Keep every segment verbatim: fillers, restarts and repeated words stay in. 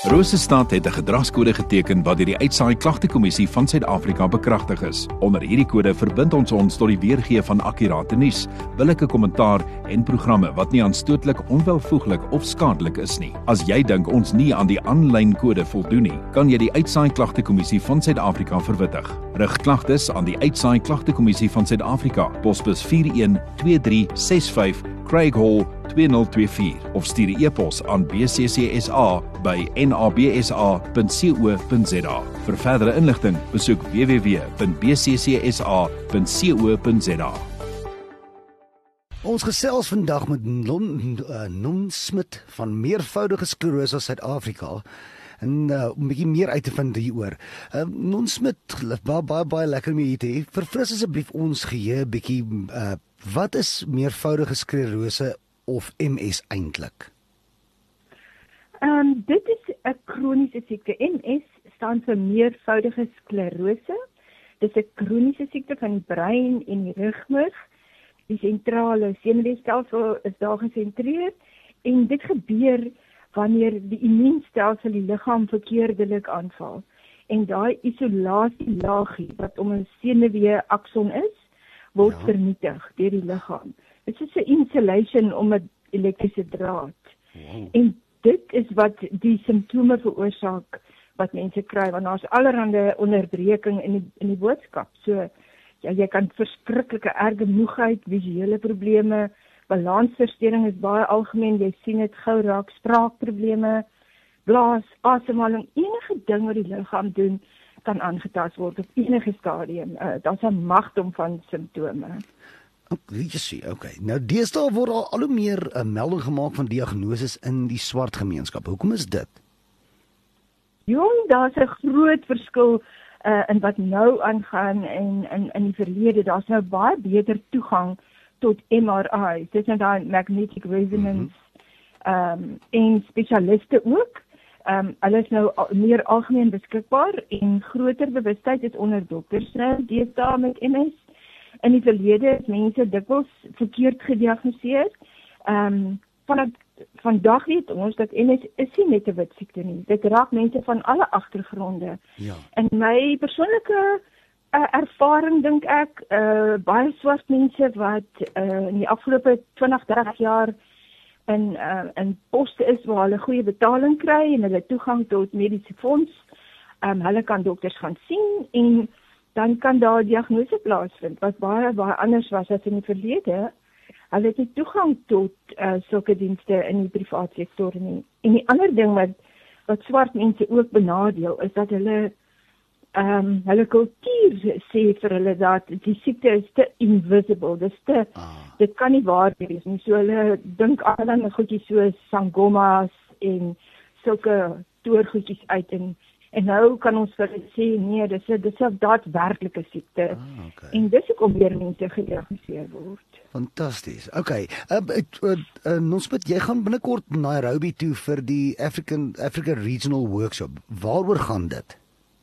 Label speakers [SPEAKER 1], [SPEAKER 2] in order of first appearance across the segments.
[SPEAKER 1] Rosestad het 'n gedragskode geteken wat deur die Uitsaai Klagtekommissie van Suid-Afrika bekragtig is. Onder hierdie kode verbind ons ons tot die weergee van akkurate nuus, billike kommentaar en programme wat nie aanstootlik, onwelvoeglik of skadelik is nie. As jy dink ons nie aan die aanlyn kode voldoen nie, kan jy die Uitsaai Klagtekommissie van Suid-Afrika verwittig. Rig klagtes aan die Uitsaai Klagtekommissie van Suid-Afrika, posbus vier een twee drie ses vyf, Craig Hall twee nul twee vier of stuur 'n e-pos aan b c c s a by n a b s a punt co punt z a. Vir verdere inligting, besoek w w w punt b c c s a punt co punt z a.
[SPEAKER 2] Ons gesels vandag met Nom Smit van Meervoudige Sklerose Suid-Afrika. En uh, om 'n bietjie meer uit te vind hieroor. Uh, Nom Smit, baie baie baie lekker om hier te hê. Verfris asseblief ons geheue bietjie, uh, wat is meervoudige sklerose of M S eintlik?
[SPEAKER 3] Um, dit is 'n kroniese siekte. M S staan vir meervoudige sklerose. Dit is 'n kroniese siekte van die brein en die rugmurg. Die sentrale senuweestelsel is daar gesentreer en dit gebeur wanneer die immuunstelsel die liggaam verkeerdelik aanval. En daai isolasielaagie wat om 'n senuwee akson is, word ja. vernietig deur die liggaam. Dit is 'n insulation om 'n elektriese draad. Wow. En dit is wat die simptome veroorsaak wat mense kry, want daar's allerlei onderbreking in die, in die boodskap. So ja, jy kan verskriklike erge moegheid, visuele probleme, balansversteuring is baie algemeen, jy sien dit gou raak, spraakprobleme, blaas, asemhaling, enige ding wat die liggaam doen kan aangetast word op enige stadium. Uh, Daar's 'n magdom van simptome.
[SPEAKER 2] Jy sê, okay. Nou deesdae word al al hoe meer 'n uh, melding gemaak van diagnoses in die swart gemeenskap. Hoekom is dit?
[SPEAKER 3] Jong, daar's 'n groot verskil uh, in wat nou aangaan en in in die verlede. Daar's nou baie beter toegang tot M R I. Dit is nou daai magnetic resonance mm-hmm. um, en spesialiste ook. Um, hulle is nou al, meer algemeen beskikbaar en groter bewustheid is onder dokters nou deesdae met M S. In die verlede is mense dikwels verkeerd gediagnoseer. Um, van vandag weet ons dat M S is nie net 'n wit siekte nie. Dit raak mense van alle agtergronde. Ja. In my persoonlike uh, ervaring dink ek, uh, baie swart mense wat uh, in die afgelope twintig, dertig jaar in uh, in poste is waar hulle goeie betaling kry en hulle toegang tot mediese fonds. Um, hulle kan dokters gaan sien en dan kan daar diagnose plaasvind, wat baie, baie anders was as in die verlede. Hulle het nie toegang tot uh, sulke dienste in die private sektor nie. En die ander ding wat, wat swart mense ook benadeel, is dat hulle, um, hulle kultuur sê vir hulle dat die siekte is te invisible, dis te, ah. dit kan nie waar wees nie. So hulle dink aan goedjies soos sangomas en sulke toergoedjies uit en En nou kan ons vir hulle sê, nee, dis 'n dis 'n daadwerklike siekte. Ah, okay. En dis hoekom weer mense gediagnoseer word.
[SPEAKER 2] Fantasties. Okay. Uh, uh, uh, Nonsmit, jy gaan binnekort Nairobi toe vir die African Africa Regional Workshop. Waaroor gaan dit?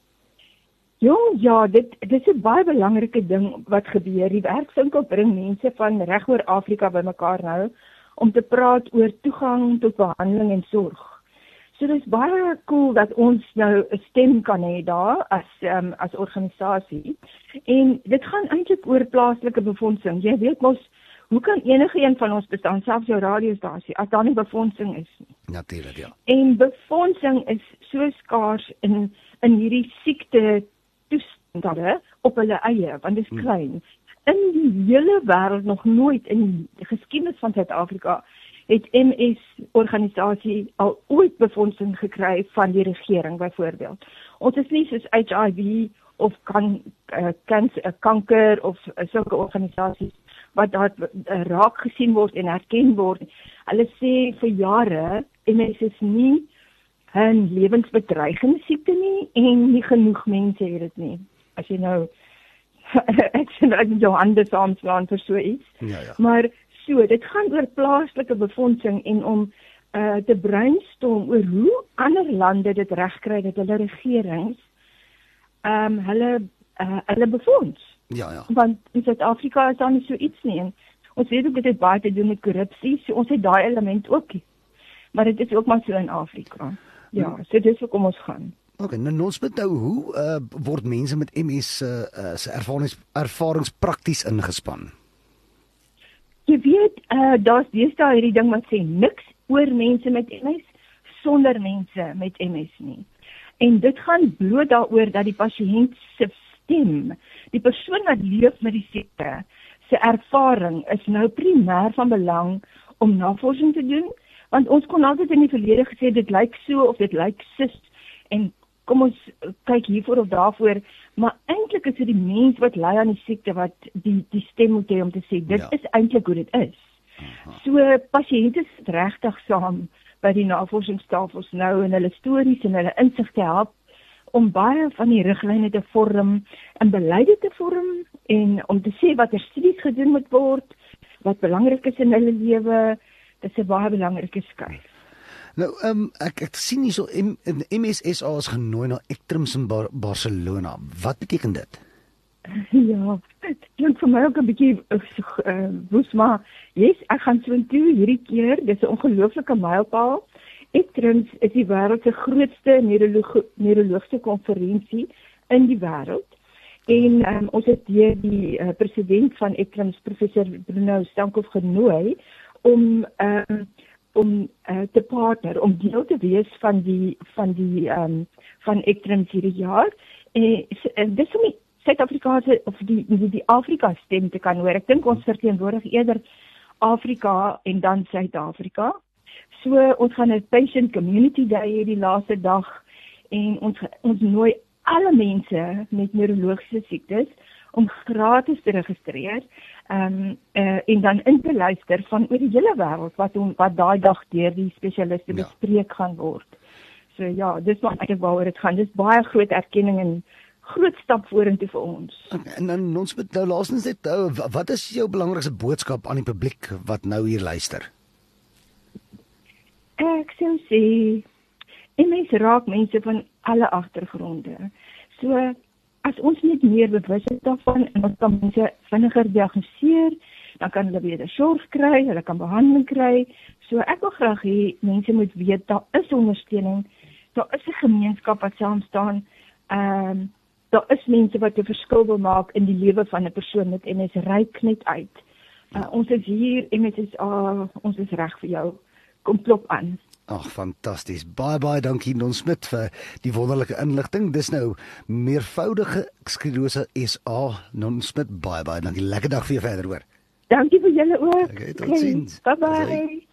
[SPEAKER 3] Jong, ja, dit dis 'n baie belangrike ding wat gebeur. Die werkswinkel bring mense van reg oor Afrika bymekaar nou om te praat oor toegang tot behandeling en sorg. So dit is baie cool dat ons nou 'n stem kan hê daar as um, as organisasie. En dit gaan eintlik oor plaaslike befondsing. Jy weet mos, hoe kan enige een van ons bestaan, selfs jou radiostasie, as daar nie befondsing is nie?
[SPEAKER 2] Natuurlik, ja.
[SPEAKER 3] En befondsing is so skaars in in hierdie siekte toestande op hulle eie, want dit is klein. In die hele wêreld nog nooit in die geskiedenis van Suid-Afrika het M S-organisasie al ooit befondsing gekry van die regering byvoorbeeld. Ons is nie soos H I V of kan, uh, cancer, uh, kanker of uh, sulke organisasies wat daar uh, raak gesien word en herken word. Hulle sê vir jare, M S is nie 'n lewensbedreigende siekte nie en nie genoeg mense het dit nie. As jy nou ek sien ek jou hande saamslaan vir so iets. Ja, ja. Maar so, dit gaan oor plaaslike befondsing en om uh, te brainstorm oor hoe ander lande dit regkry dat hulle regerings um, hulle uh, hulle befonds.
[SPEAKER 2] Ja, ja.
[SPEAKER 3] Want in Suid-Afrika is daar nie so iets nie. En ons weet ook dit het baie te doen met korrupsie, so ons het daai element ook. Maar dit is ook maar so in Afrika. Ja, so dis hoekom ons gaan.
[SPEAKER 2] OK, nou ons moet nou hoe uh, word mense met M S uh, uh, se ervarings ervarings prakties ingespan?
[SPEAKER 3] Jy weet, uh, daar's deesdae hierdie ding wat sê niks oor mense met M S sonder mense met M S nie. En dit gaan bloot daaroor dat die pasiënt se stem, die persoon wat leef met die siekte, se ervaring is nou primêr van belang om navorsing te doen, want ons kon altyd in die verlede gesê dit lyk so of dit lyk sis en kom ons kyk hiervoor of daarvoor, maar eintlik is dit die mens wat ly aan die siekte wat die die stem moet hê om te sê dit ja. is eintlik hoe dit is. Aha. So pasiënte sit regtig saam by die navorsingstafels nou en hulle stories en hulle insigte help om baie van die riglyne te vorm en beleide te vorm en om te sê watter studies gedoen moet word, wat belangrik is in hulle lewe. Dit is 'n baie belangrike skuif.
[SPEAKER 2] Nou, um, ek ek sien hierso M S S A is genooi na Ektrums in Bar Barcelona. Wat beteken dit?
[SPEAKER 3] Ja, dit klink vir my ook 'n bietjie uh, woes, maar yes, ek gaan so intoe hierdie keer. Dis 'n ongelooflike mylpaal. Ektrums is die wêreld se grootste neurologie neurologiese konferensie in die wêreld. En um, ons het deur die uh, president van Ektrums, professor Bruno Stankhoff, genooi om um, om uh, te partner, om deel te wees van die van die um, van Ektrums hierdie jaar. En uh, dis om die Suid-Afrikaanse of die die, die Afrika stem te kan hoor. Ek dink ons verteenwoordig eerder Afrika en dan Suid-Afrika. So ons gaan 'n patient community day hê die laaste dag en ons ons nooi alle mense met neurologiese siektes om gratis te registreer um, uh, en dan in te luister van oor die hele wêreld wat om, wat daai dag deur die spesialiste ja. bespreek gaan word. So ja, dis wat eintlik waaroor dit gaan. Dis baie groot erkenning en groot stap vorentoe vir ons.
[SPEAKER 2] Okay, en dan ons moet nou laasens net uh, wat is jou belangrikste boodskap aan die publiek wat nou hier luister?
[SPEAKER 3] Ek sou sê M S raak mense van alle agtergronde. So as ons net meer bewus is daarvan en ons kan mense vinniger diagnoseer, dan kan hulle beter sorg kry, hulle kan behandeling kry. So ek wil graag hê mense moet weet daar is ondersteuning, daar is 'n gemeenskap wat saam staan. Ehm um, daar is mense wat 'n verskil wil maak in die lewe van 'n persoon met M S. Reik net uit. Uh, ons is hier, M S S A, ons is reg vir jou. Kom klop aan.
[SPEAKER 2] Ag, fantasties. Baie baie dankie Non Smit vir die wonderlike inligting. Dis nou meervoudige sklerose S A. Non Smit, baie baie dankie. Lekker dag vir jou verder hoor.
[SPEAKER 3] Dankie vir julle ook.
[SPEAKER 2] Okay, tot ziens.
[SPEAKER 3] Bye bye.